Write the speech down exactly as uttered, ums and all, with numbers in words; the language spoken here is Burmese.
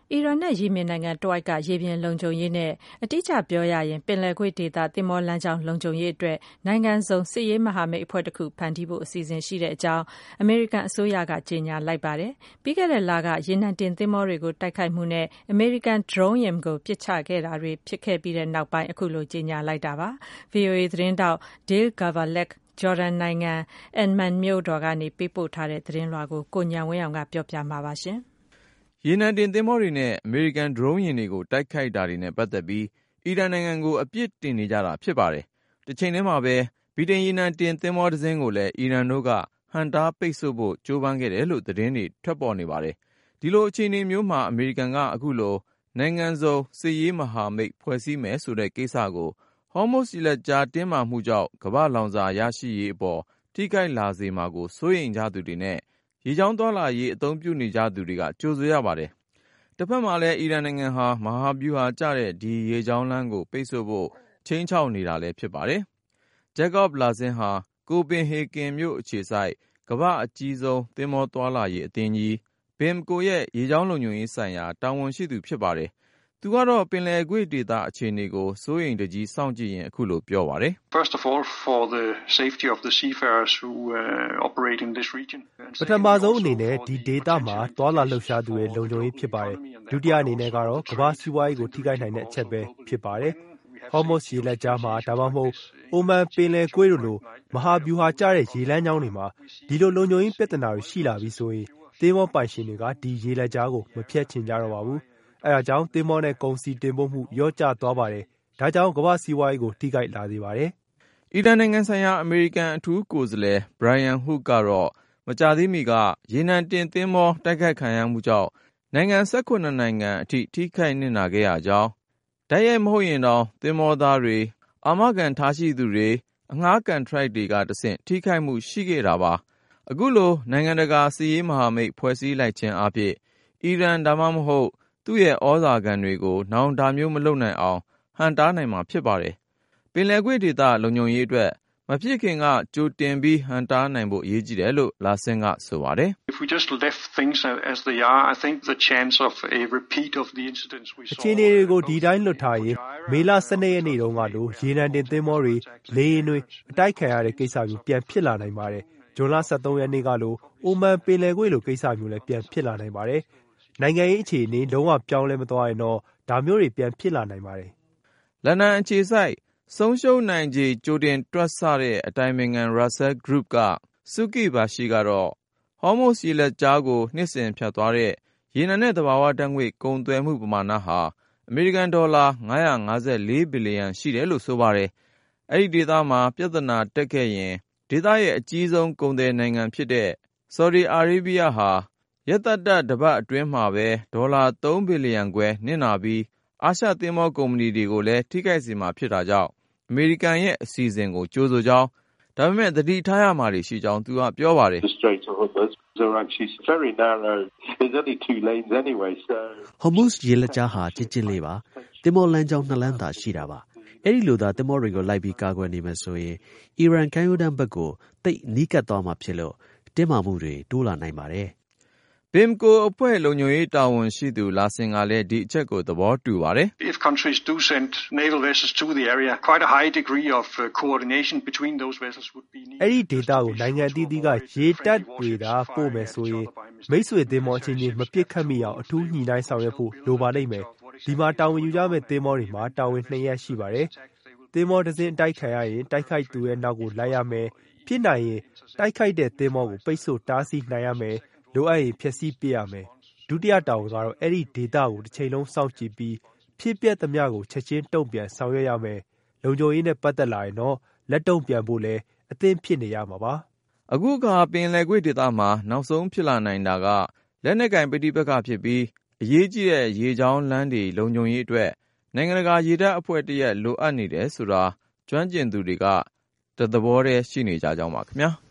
အီရန်နဲ့ယီမင်နိုင်ငံတဝိုက်ကရေပြင်လုံခြုံရေးနဲ့အတိအကျပြောရရင်ပင်လယ်ကွေ့ဒေသသင်္ဘောလမ်းကြောင်းလုံခြုံရေးအတွက်နိုင်ငံစုံစစ်ရေးမဟာမိတ်အဖွဲ့တစ်ခုဖန်တီးဖို့အစီအစဉ်ရှိတဲ့အကြောင်းအမေရိကန်အစိုးရကကြေညာလိုက်ပါတယ်။ပြီးခဲ့တဲ့လကရေနံတင်သင်္ဘောတွေကိုတိုက်ခိုက်မှုနဲ့အမေရိကန်ဒရုန်းယာဉ်ကိုပစ်ချခဲ့တာတွေဖြစ်ခဲ့ပြီးတဲ့နောက်ပိုင်းအခုလိုကြေညာလိုက်တာပါ။ ဗွီအိုအေသတင်းထောက် Dale Gavlak ဂျော်ဒန်နိုင်ငံအန်မန်မြို့တော်ကနေပေးပို့ထားတဲ့သတင်းလွှာကိုကိုဉာဏ်ဝင်းအောင်ကပြောပြမှာပါရှင်။ရေနံတင်သင်္ဘောတွေနဲ့အမေရိကန်ဒရုန်းယာဉ်တွေကိုတိုက်ခိုက်တာတွေနဲ့ပတ်သက်ပြီးအီရန်နိုင်ငံကိုအပြစ်တင်နေကြတာဖြစ်ပါတယ်။တစ်ချိန်တည်းမှာပဲဗြိတိန်ရေနံတင်သင်္ဘောတစ်စင်းကိုလည်းအီရန်တို့ကဟန့်တားပိတ်ဆို့ဖို့ကြိုးပမ်းခဲ့တယ်လို့သတင်းတွေထွက်ပေါ်နေပါတယ်။ဒီလိုအခြေအနေမျိုးမှာအမေရိကန်ကအခုလိုနိုင်ငံစုံစစ်ရေးမဟာမိတ်ဖွဲ့စည်းမယ်ဆိုတဲ့ကိစ္စကိုဟော်မုဇ်ရေလက်ကြားတင်းမာမှုကြောင့်ကမ္ဘာလောင်စာရရှိရေးအပေါ်ထိခိုက်လာစေမှာကိုစိုးရိမ်ကြသူတွေနဲ့ရေကြောင်းသွားလာရေးအသုံးပြုနေကြသူတွေကကြိုဆိုရပါတယ်။တစ်ဖက်မှာလည်းအီရန်နိုင်ငံဟာမဟာဗျူဟာကျတဲ့ဒီရေကြောင်းလမ်းကိုပိတ်ဆို့ဖို့ချိန်ချောက်နေတာလည်းဖြစ်ပါတယ်။ Jacob Lazin ဟာကိုပင်ဟေဂင်မြို့အခြေစိုက်ကမ္ဘာအကြီးဆုံးသင်္ဘောသွားလာရေးအသင်းကြီး ဘင်မ်ကို ရဲ့ရေကြောင်းလုံခြုံရေးဆိုင်ရာတာဝန်ရှိသူဖြစ်ပါတယ်။သူကတော့ပင်လယ်ကွေ့ဒေသအခြေအနေကိုစိုးရိမ်တကြီးစောင့်ကြည့်ရင်အခုလိုပြောပါတယ်။ First of all for the safety of the seafarers who uh, operate in this region ပထမဆုံးအနေနဲ့ဒီဒေသမှာသွားလာလှုပ်ရှားသူရဲ့လုံခြုံရေးဖြစ်ပါတယ်။ဒုတိယအနေနဲ့ကတော့ကမ္ဘာစီးပွားရေးကိုထိခိုက်နိုင်တဲ့အချက်ပဲဖြစ်ပါတယ်။ဟော်မုဇ်ရေလက်ကြားမှာဒါမှမဟုတ်အိုမန်ပင်လယ်ကွေ့တို့လိုမဟာဗျူဟာကျတဲ့ရေလမ်းကြောင်းတွေမှာဒီလိုလုံခြုံရေးပြဿနာတွေရှိလာပြီဆိုရင်သင်္ဘောပိုင်ရှင်တွေကဒီရေလက်ကြားကိုမဖြတ်ချင်ကြတော့ပါဘူး။အဲဒါကြောင့်သင်္ဘောနဲ့ကုန်စည်တင်ပို့မှုရော့ကျသွားပါတယ်။ဒါကြောင့်ကမ္ဘာစီးပွားရေးကိုထိခိုက်လာစေပါတယ်။အီရန်နိုင်ငံဆိုင်ရာအမေရိကန်အထူးကိုယ်စားလှယ် Brian Hook ကတော့မကြာသေးမီကရေနံတင်သင်္ဘောတိုက်ခိုက်ခံရမှုကြောင့်နိုင်ငံ၁၇နိုင်ငံအထိထိခိုက်နစ်နာခဲ့ရကြောင်းတိုက်ရိုက်မဟုတ်ရင်တောင်သင်္ဘောသားတွေအာမခံထားရှိသူတွေအငှားကန်ထရိုက်တွေကတဆင့်ထိခိုက်မှုရှိခဲ့တာပါ။အခုလိုနိုင်ငံတကာစစ်ရေးမဟာမိတ်ဖွဲ့စည်းလိုက်ခြင်းအပြင်အီရန်ဒါမှမဟုတ်သူ့ရဲ့ဩဇာခံတွေကိုနောင်ဒါမျိုးမလုပ်နိုင်အောင်ဟန့်တားနိုင်မှာဖြစ်ပါတယ်။ပင်လယ်ကွေ့ဒေသလုံခြုံရေးအတွက်မဖြစ်ခင်ကကြိုတင်ပြီးဟန့်တားနိုင်ဖို့အရေးကြီးတယ်လို့လာဆင်ကဆိုပါတယ်။ If we just left things as they are I think the chance of a repeat of the incidents we saw အခြေအနေတွေကိုဒီတိုင်းလွတ်ထားရင်မေလ၁၂ရက်နေ့တုန်းကလိုရေနံတင်သင်္ဘောတွေလေယာဉ်တွေအတိုက်ခံရတဲ့ကိစ္စမျိုးပြန်ဖြစ်လာနိုင်ပါတယ်။ဇွန်လ၁၃ရက်နေ့ကလိုအိုမန်ပင်လယ်ကွေ့လိုကိစ္စမျိုးလည်းပြန်ဖြစ်လာနိုင်ပါတယ်။နိုင်ငံရေးအခြေအနေလုံးဝပြောင်းလဲမသွားရင်တော့ဒါမျိုးတွေပြန်ဖြစ်လာနိုင်ပါတယ်။လန်ဒန်အခြေစိုက်ဆုံးရှုံးနိုင်ခြေကြိုတင်တွက်ဆတဲ့အတိုင်ပင်ခံ Russell Group ကစုကိဘာရှိကတော့ဟော်မုဇ်ရေလက်ကြားကိုနှစ်စဉ်ဖြတ်သွားတဲ့ရေနံနဲ့သဘာဝဓာတ်ငွေ့ကုန်သွယ်မှုပမာဏဟာအမေရိကန်ဒေါ်လာ၅၅၄ဘီလီယံရှိတယ်လို့ဆိုပါတယ်။အဲ့ဒီဒေသမှာပြဿနာတက်ခဲ့ရင်ဒေသရဲ့အကြီးဆုံးကုန်သည်နိုင်ငံဖြစ်တဲ့ဆော်ဒီအာရေဗျဟာရက်သတ္တတစ်ပတ်အတွင်းမှာပဲဒေါ်လာ၃ဘီလီယံခွဲနစ်နာပြီးအာရှသင်္ဘောကုမ္ပဏီတွေကိုလည်းထိခိုက်စေမှာဖြစ်တာကြောင့်အမေရိကန်ရဲ့အစီအစဉ်ကိုကြိုဆိုကြောင်းဒါပေမဲ့သတိထားရမှာတွေရှိကြောင်းသူကပြောပါတယ်။ Hormuz ရေလက်ကြားဟာကျဉ်းကျဉ်းလေးပါသင်္ဘောလမ်းကြောင်းနှစ်လမ်းသာရှိတာပါအဲ့ဒီလိုသာသင်္ဘောတွေကိုလိုက်ပြီးကာကွယ်နေမယ်ဆိုရင်အီရန်ကမ်းရိုးတန်းဘက်ကိုတိတ်နီးကပ်သွားမှာဖြစ်လို့တင်းမာမှုတွေတိုးလာနိုင်ပါတယ်ဘင်မ်ကိုအဖွဲ့လုံခြုံရေးတာဝန်ရှိသူလာဆင်ကလည်းဒီအချက်ကိုသဘောတူပါတယ်။ If countries do send naval vessels to the area quite a high degree of uh, coordination between those vessels would be needed အဲ့ဒီဒေတာကိုနိုင်ငံအသီးသီးကရေတပ်တွေသာပို့မယ်ဆိုရင်မိတ်ဆွေသင်္ဘောချင်းချင်းမပစ်ခတ်မိအောင်အထူးညှိနှိုင်းဆောင်ရွက်ဖို့လိုပါလိမ့်မယ်ဒီမှာတာဝန်ယူကြမဲ့သင်္ဘောတွေမှာတာဝန်နှစ်ရပ်ရှိပါတယ်သင်္ဘောတစ်စင်းတိုက်ခိုက်ရရင်တိုက်ခိုက်သူရဲ့နောက်ကိုလိုက်ရမယ်ဖြစ်နိုင်ရင်တိုက်ခိုက်တဲ့သင်္ဘောကိုပိတ်ဆို့တားဆီးနိုင်ရမယ်လိုအပ်ရင်ဖျက်ဆီးပစ်ရမယ်ဒုတိယတာဝန်ကတော့အဲ့ဒီဒေတာကိုတစ်ချိန်လုံးစောင့်ကြည့်ပြီးဖြစ်ပျက်သမျှကိုချက်ချင်းတုံ့ပြန်ဆောင်ရွက်ရမယ်လုံခြုံရေးနဲ့ပတ်သက်လာရင်တော့လက်တုံ့ပြန်ဖို့လည်းအသင့်ဖြစ်နေရမှာပါအခုကပင်လယ်ကွေ့ဒေသမှာနောက်ဆုံးဖြစ်လာနိုင်တာကလက်နက်ကင်ပဋိပက္ခဖြစ်ပြီးအရေးကြီးတဲ့ရေကြောင်းလမ်းတွေလုံခြုံရေးအတွက်နိုင်ငံတကာရေတပ်အဖွဲ့တရက်လိုအပ်နေတယ်ဆိုတာကျွမ်းကျင်သူတွေကတသဘောတည်းရှိနေကြကြောင်းပါခင်ဗျာ